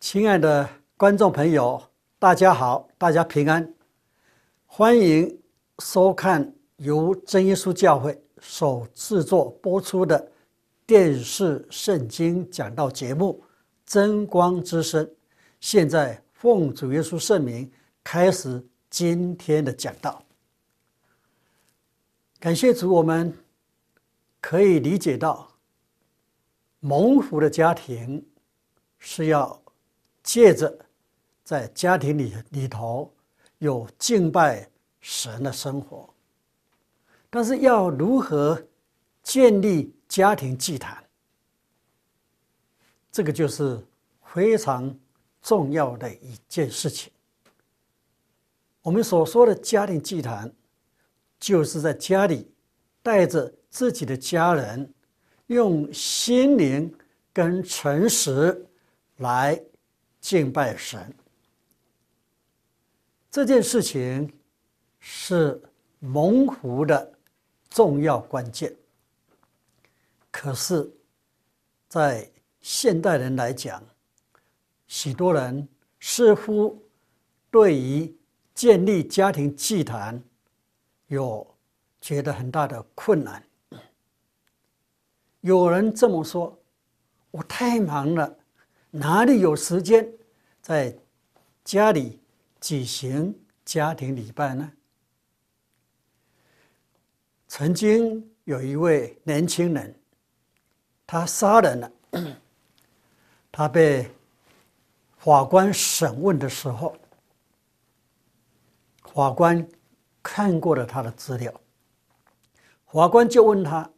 亲爱的观众朋友，大家好，大家平安，欢迎收看由真耶稣教会所制作播出的电视圣经讲道节目《真光之声》。现在奉主耶稣圣名开始今天的讲道。感谢主，我们可以理解到，蒙福的家庭是要借着在家庭里头有敬拜神的生活，但是要如何建立家庭祭坛，这个就是非常重要的一件事情。我们所说的家庭祭坛，就是在家里带着自己的家人，用心灵跟诚实来敬拜神。这件事情是蒙福的重要关键。可是在现代人来讲，许多人似乎对于建立家庭祭坛有觉得很大的困难。有人这么说：我太忙了，哪里有时间在家里举行家庭礼拜呢？曾经有一位年轻人，他杀人了，他被法官审问的时候，法官看过了他的资料，法官就问他：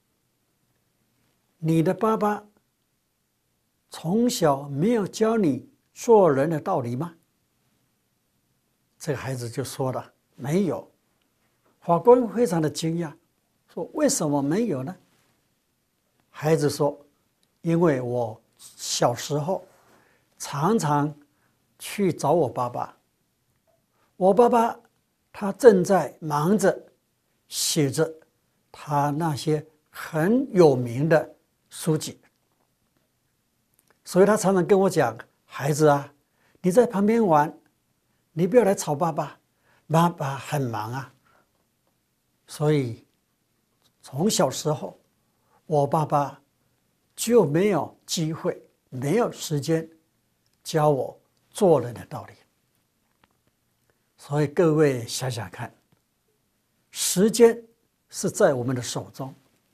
你的爸爸从小没有教你做人的道理吗？这个孩子就说了：没有。法官非常的惊讶，说：为什么没有呢？孩子说：因为我小时候常常去找我爸爸，我爸爸他正在忙着写着他那些很有名的书籍，所以他常常跟我讲：孩子啊，你在旁边玩，你不要来吵爸爸，爸爸很忙啊。所以从小时候，我爸爸就没有机会，没有时间教我做人的道理。所以各位想想看，时间是在我们的手中，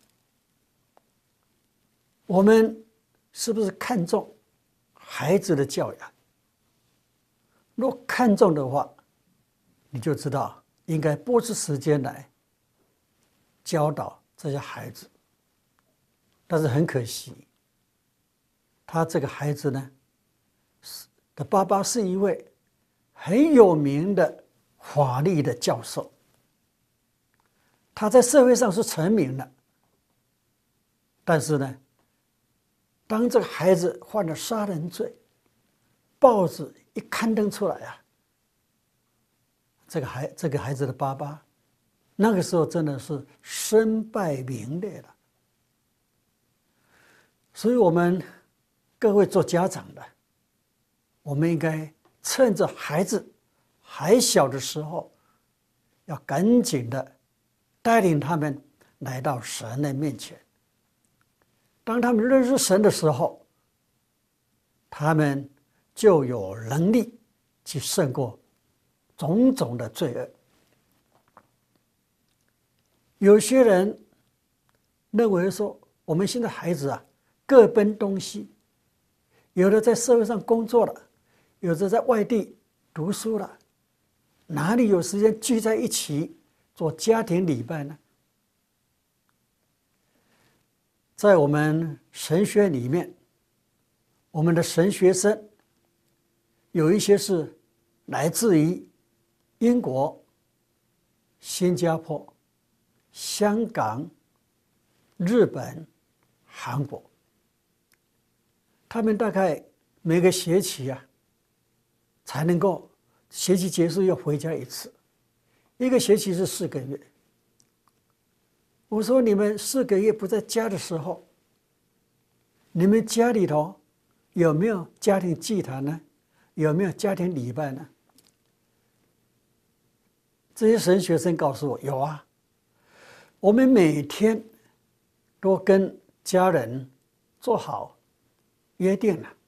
我们是不是看重孩子的教养？若看重的话，你就知道应该拨出时间来教导这些孩子。但是很可惜，他这个孩子呢，的爸爸是一位很有名的法律的教授，他在社会上是成名的。但是呢，当这个孩子犯了杀人罪，报纸一刊登出来啊，这个孩子的爸爸那个时候真的是身败名裂了。所以我们各位做家长的，我们应该趁着孩子还小的时候，要赶紧的带领他们来到神的面前。当他们认识神的时候，他们就有能力去胜过种种的罪恶。有些人认为说，我们现在孩子啊，各奔东西，有的在社会上工作了，有的在外地读书了，哪里有时间聚在一起做家庭礼拜呢？在我们神学里面，我们的神学生有一些是来自于英国、新加坡、香港、日本、韩国。他们大概每个学期啊，才能够学期结束要回家一次，一个学期是4个月。我说你们4个月不在家的时候，你们家里头有没有家庭祭坛呢？有没有家庭礼拜呢？这些神学生告诉我，有啊。我们每天都跟家人做好约定了，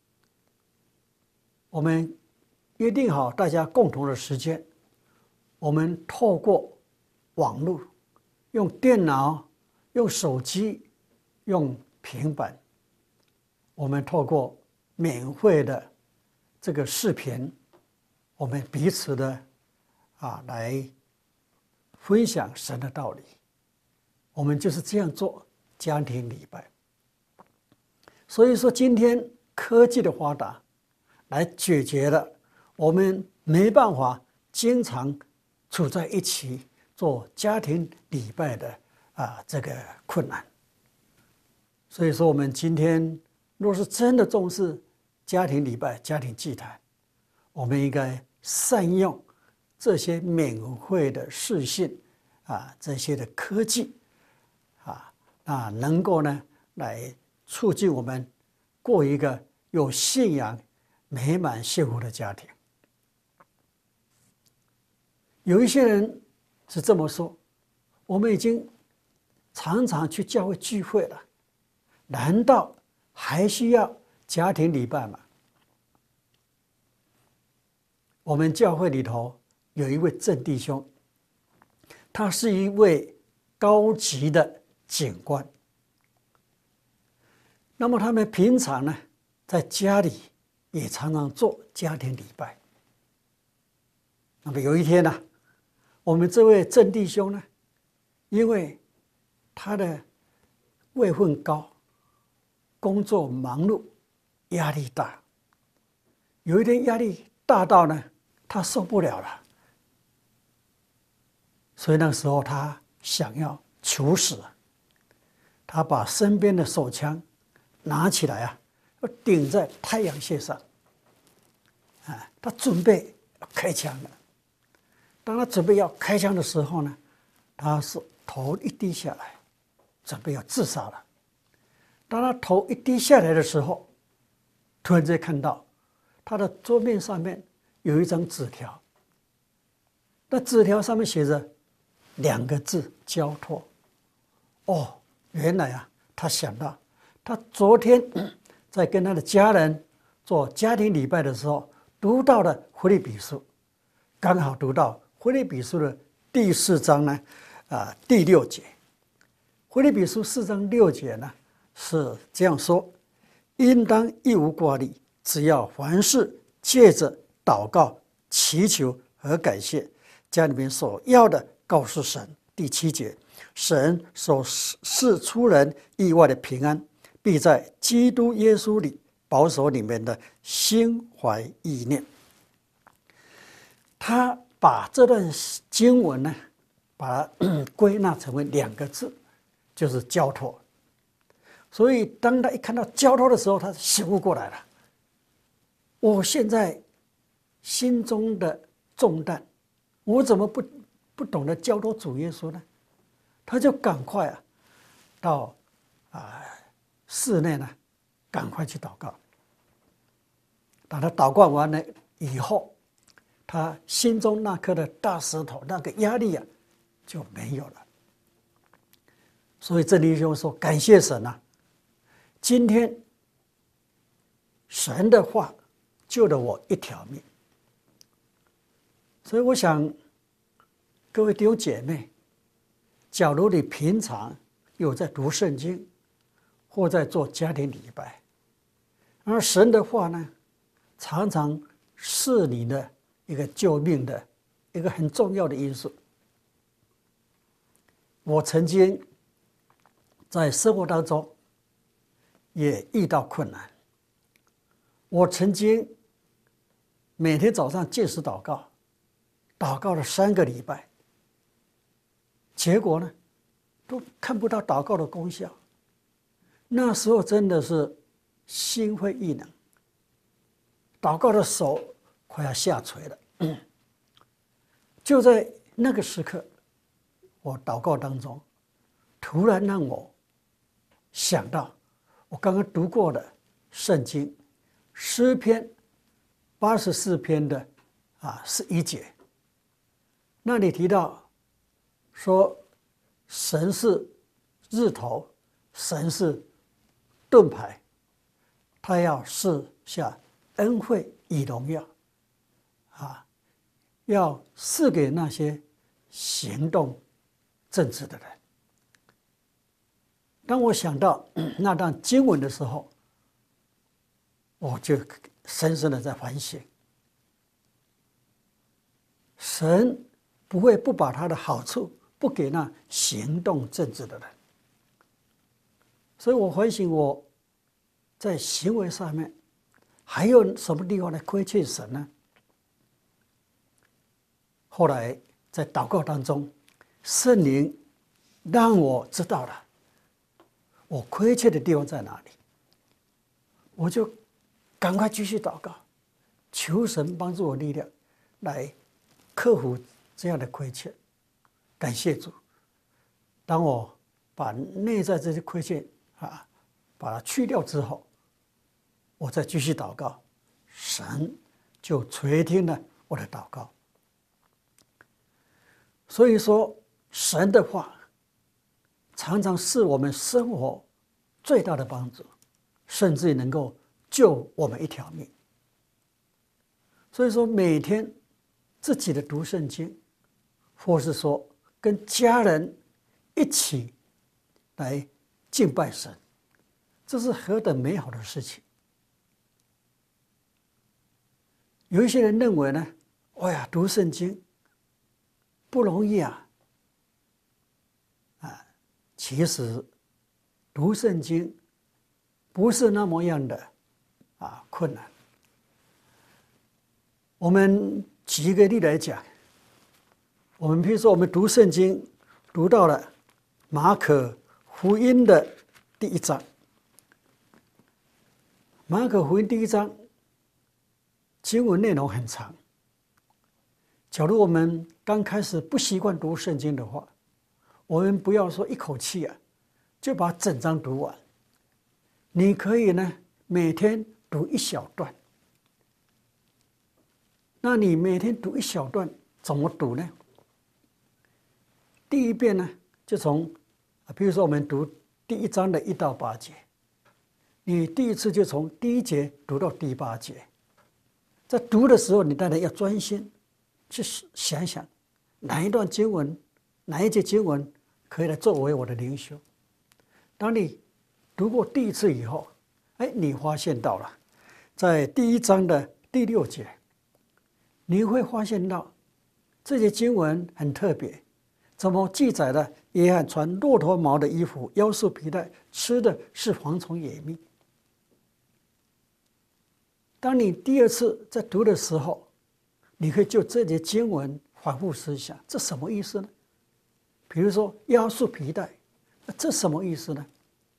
我们约定好大家共同的时间，我们透过网络，用电脑、用手机、用平板，我们透过免费的这个视频，我们彼此的来分享神的道理。我们就是这样做家庭礼拜。所以说，今天科技的发达，来解决了我们没办法经常处在一起做家庭礼拜的这个困难。所以说，我们今天若是真的重视家庭礼拜、家庭祭坛，我们应该善用这些免费的视讯这些的科技能够呢来促进我们过一个有信仰、美满幸福的家庭。有一些人是这么说：我们已经常常去教会聚会了，难道还需要家庭礼拜吗？我们教会里头有一位郑弟兄，他是一位高级的警官。那么他们平常呢，在家里也常常做家庭礼拜。那么有一天呢，我们这位郑弟兄呢，因为他的位分高，工作忙碌，压力大。有一天压力大到呢，他受不了了，所以那时候他想要求死。他把身边的手枪拿起来要顶在太阳穴上，他准备要开枪了。当他准备要开枪的时候呢，他是头一低下来，准备要自杀了。当他头一低下来的时候，突然间看到他的桌面上面有一张纸条，那纸条上面写着2个字：交托。原来他想到他昨天在跟他的家人做家庭礼拜的时候，读到了腓立比书，刚好读到腓立比书的第4章呢，第6节。腓立比书4章6节呢是这样说：应当一无挂虑，只要凡事借着祷告、祈求和感谢，将你们所要的告诉神。第7节，神所赐出人意外的平安，必在基督耶稣里保守你们的心怀意念。他把这段经文呢，把它归纳成为2个字，就是交托。所以当他一看到交托的时候，他醒悟过来了。我现在心中的重担，我怎么不懂得交托主耶稣呢？他就赶快到室内呢，赶快去祷告。当他祷告完了以后，他心中那颗的大石头，那个压力就没有了。所以郑弟兄说：感谢神今天神的话救了我一条命。所以我想，各位弟兄姐妹，假如你平常有在读圣经，或在做家庭礼拜，而神的话呢，常常是你的一个救命的一个很重要的因素。我曾经在生活当中也遇到困难，我曾经每天早上禁食祷告，祷告了3个礼拜，结果呢，都看不到祷告的功效。那时候真的是心灰意冷，祷告的手快要下垂了。就在那个时刻，我祷告当中，突然让我想到我刚刚读过的圣经诗篇84篇的11节，那里提到说，神是日头，神是盾牌，他要赐下恩惠与荣耀，要赐给那些行动正直的人。当我想到那段经文的时候，我就深深的在反省，神不会不把他的好处不给那行动正直的人。所以我反省我在行为上面还有什么地方来亏欠神呢？后来在祷告当中，圣灵让我知道了我亏欠的地方在哪里，我就赶快继续祷告，求神帮助我力量来克服这样的亏欠。感谢主，当我把内在这些亏欠把它去掉之后，我再继续祷告，神就垂听了我的祷告。所以说，神的话常常是我们生活最大的帮助，甚至能够救我们一条命。所以说，每天自己的读圣经，或是说跟家人一起来敬拜神，这是何等美好的事情。有一些人认为呢，哎呀，读圣经不容易其实读圣经不是那么样的困难。我们举一个例来讲，我们比如说我们读圣经读到了马可福音的第1章，马可福音第1章经文内容很长，假如我们刚开始不习惯读圣经的话，我们不要说一口气就把整章读完。你可以呢每天读一小段。那你每天读一小段，怎么读呢？第一遍呢，就从比如说我们读第1章的1到8节，你第一次就从第1节读到第8节。在读的时候，你当然要专心去想想哪一段经文，哪一节经文可以来作为我的灵修。当你读过第1次以后，你发现到了，在第1章的第6节，你会发现到这些经文很特别，怎么记载了约翰穿骆驼毛的衣服，腰束皮带，吃的是蝗虫野蜜。当你第2次在读的时候，你可以就这些经文反复思想，这什么意思呢？比如说腰束皮带，这什么意思呢？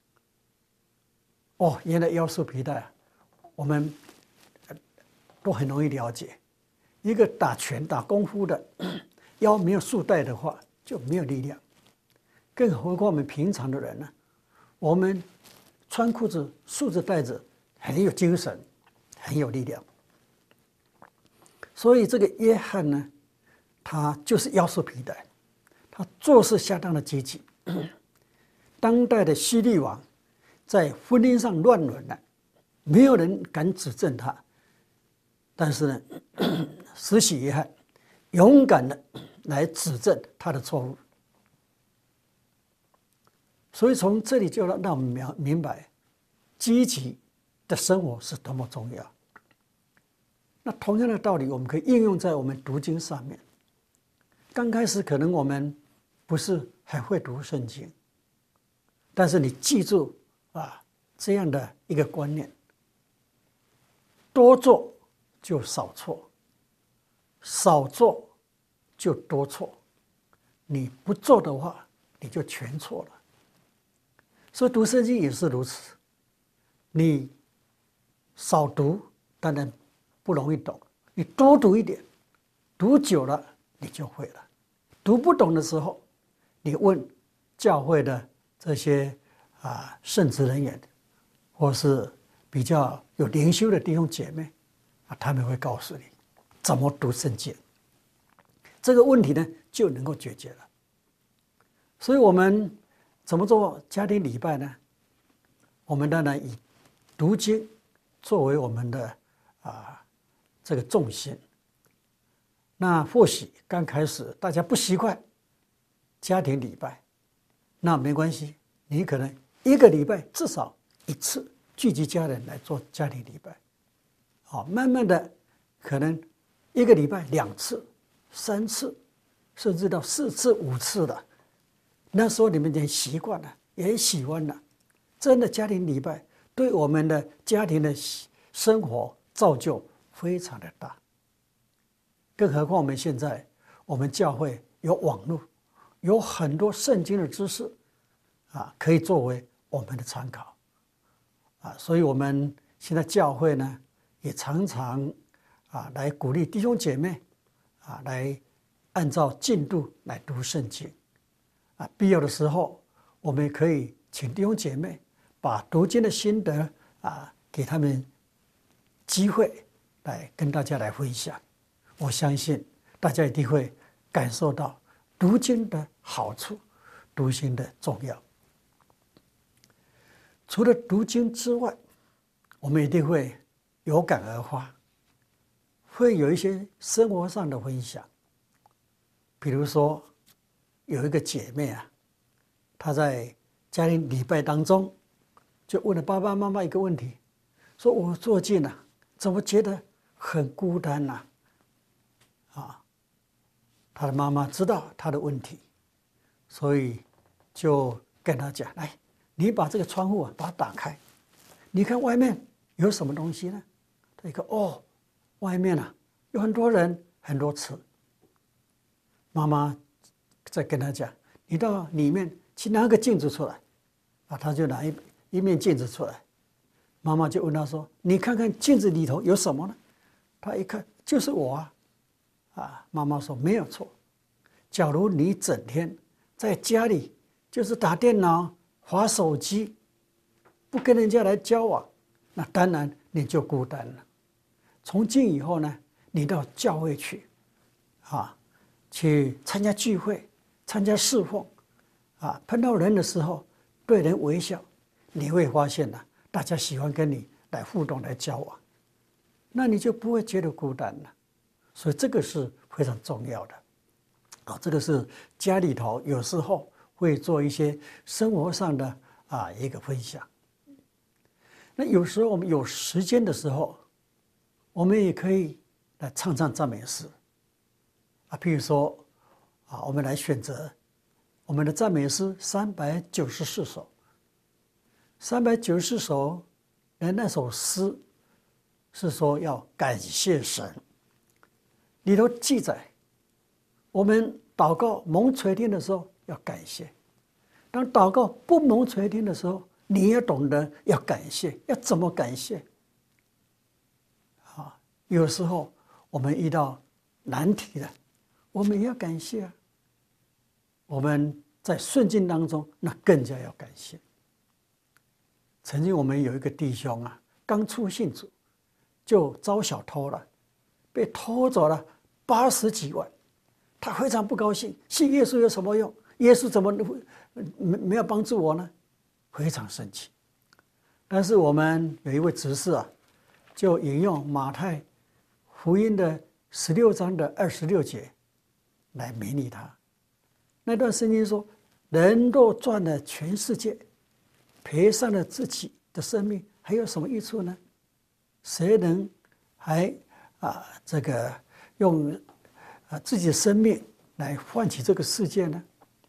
原来腰束皮带我们都很容易了解。一个打拳打功夫的腰没有束带的话，就没有力量。更何况我们平常的人呢，我们穿裤子束着带子，很有精神，很有力量。所以这个约翰呢，他就是腰束皮带，他做事相当的积极。当代的希律王在婚姻上乱伦了，没有人敢指证他，但是呢，施洗约翰勇敢的来指正他的错误。所以从这里就让我们明白，积极的生活是多么重要。那同样的道理，我们可以应用在我们读经上面。刚开始可能我们不是很会读圣经，但是你记住这样的一个观念：多做就少错，少做就多错。你不做的话，你就全错了。所以读圣经也是如此，你少读当然不容易懂，你多读一点，读久了你就会了。读不懂的时候，你问教会的这些圣职人员，或是比较有灵修的弟兄姐妹啊，他们会告诉你怎么读圣经，这个问题呢就能够解决了。所以我们怎么做家庭礼拜呢？我们当然以读经作为我们的这个重心。那或许刚开始大家不习惯家庭礼拜，那没关系，你可能一个礼拜至少一次聚集家人来做家庭礼拜，好，慢慢的可能一个礼拜2次、3次，甚至到4次、5次的。那时候你们也习惯了，也喜欢了。真的家庭礼拜对我们的家庭的生活造就非常的大。更何况我们现在，我们教会有网络，有很多圣经的知识可以作为我们的参考所以我们现在教会呢，也常常来鼓励弟兄姐妹来按照进度来读圣经必要的时候，我们也可以请弟兄姐妹把读经的心得给他们机会来跟大家来分享。我相信大家一定会感受到读经的好处，读经的重要。除了读经之外，我们一定会有感而发，会有一些生活上的分享。比如说，有一个姐妹她在家庭礼拜当中，就问了爸爸妈妈一个问题，说我最近怎么觉得很孤单他的妈妈知道他的问题，所以就跟他讲：“来，你把这个窗户把它打开，你看外面有什么东西呢？”他一看，外面有很多人，很多车。妈妈再跟他讲：“你到里面去拿个镜子出来。”他就拿一面镜子出来。妈妈就问他说：“你看看镜子里头有什么呢？”他一看，就是我妈妈说没有错。假如你整天在家里就是打电脑、滑手机，不跟人家来交往，那当然你就孤单了。从今以后呢，你到教会去去参加聚会、参加侍奉碰到人的时候对人微笑，你会发现大家喜欢跟你来互动、来交往，那你就不会觉得孤单了。所以这个是非常重要的这个是家里头有时候会做一些生活上的一个分享。那有时候我们有时间的时候，我们也可以来唱唱赞美诗譬如说我们来选择我们的赞美诗394首，394首的那首诗是说要感谢神。里头记载，我们祷告蒙垂听的时候要感谢，当祷告不蒙垂听的时候，你也懂得要感谢，要怎么感谢有时候我们遇到难题了，我们也要感谢我们在顺境当中，那更加要感谢。曾经我们有一个弟兄刚出信主就遭小偷了，被偷走了80几万，他非常不高兴，信耶稣有什么用？耶稣怎么没有帮助我呢？非常生气。但是我们有一位执事就引用马太福音的16章的26节来勉励他。那段圣经说：“人若赚了全世界，赔上了自己的生命，还有什么益处呢？谁能还这个用自己的生命来换取这个世界呢？”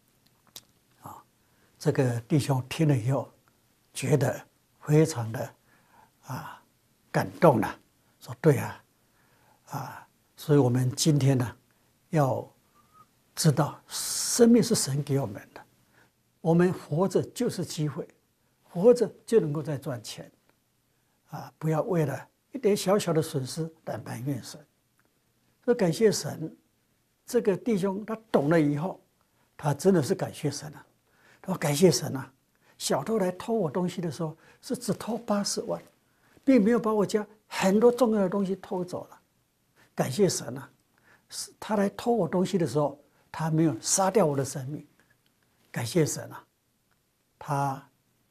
这个弟兄听了以后，觉得非常的感动了，说：“对所以我们今天要知道生命是神给我们的，我们活着就是机会，活着就能够再赚钱不要为了一点小小的损失来埋怨神。”所以感谢神，这个弟兄他懂了以后，他真的是感谢神他说：“感谢神小偷来偷我东西的时候是只偷80万， 并没有把我家很多重要的东西偷走了。感谢神啊！他来偷我东西的时候，他没有杀掉我的生命。感谢神啊！他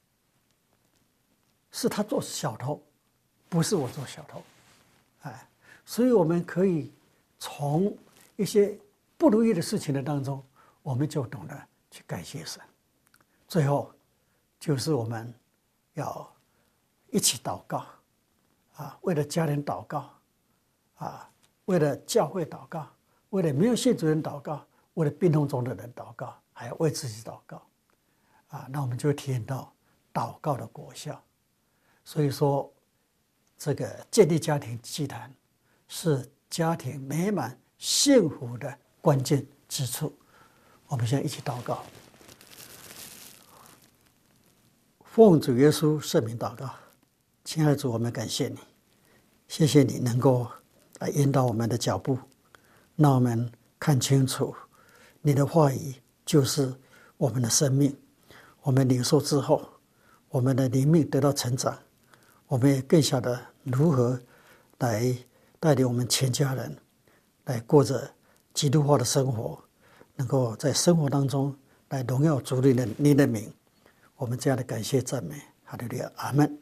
做小偷，不是我做小偷。哎，所以我们可以从一些不如意的事情的当中，我们就懂得去感谢神。最后，就是我们要一起祷告啊，为了家人祷告啊，为了教会祷告，为了没有信主人祷告，为了病痛中的人祷告，还要为自己祷告啊，那我们就会体验到祷告的果效。所以说，这个建立家庭祭坛是家庭美满幸福的关键之处。我们现在一起祷告，奉主耶稣圣名祷告。亲爱的主，我们感谢你，谢谢你能够来引导我们的脚步，让我们看清楚你的话语就是我们的生命。我们领受之后，我们的灵命得到成长，我们也更晓得如何来带领我们全家人来过着基督化的生活，能够在生活当中来荣耀主你的名。我们这样的感谢赞美，哈利路亚，阿们。